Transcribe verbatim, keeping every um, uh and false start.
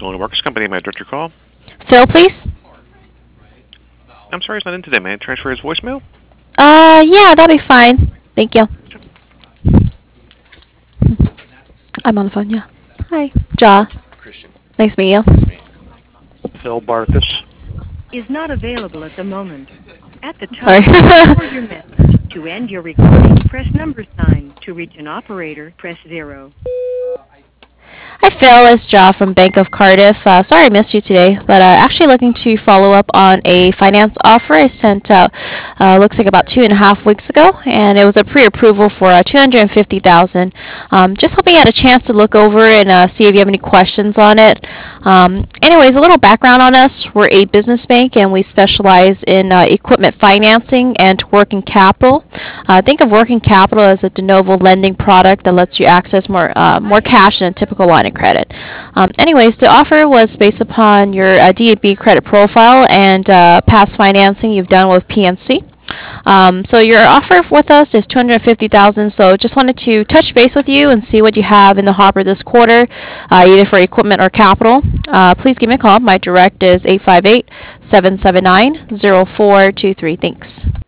Colonial Workers Company. May I direct your call? Phil, please. I'm sorry, he's not in today. May I transfer his voicemail? Uh, yeah, that'll be fine. Thank you. I'm on the phone, yeah. Hi. Ja. Nice to meet you. Phil Barkus. Is not available at the moment. At the Sorry. tone, record your message. To end your recording, press number sign. To reach an operator, press zero. Hi, Phil. It's Ja from Bank of Cardiff. Uh, sorry I missed you today, but uh, actually looking to follow up on a finance offer I sent out, uh, looks like about two and a half weeks ago, and it was a pre-approval for uh, two hundred fifty thousand dollars. Um, just hoping you had a chance to look over and uh, see if you have any questions on it. Um, anyways, a little background on us. We're a business bank, and we specialize in uh, equipment financing and working capital. Uh, think of working capital as a de novo lending product that lets you access more uh, more cash than a typical line of credit. Um, anyways, the offer was based upon your uh, D A B credit profile and uh, past financing you've done with P N C. Um, so your offer with us is two hundred fifty thousand dollars. So just wanted to touch base with you and see what you have in the hopper this quarter, uh, either for equipment or capital. Uh, please give me a call. My direct is eight five eight, seven seven nine, zero four two three. Thanks.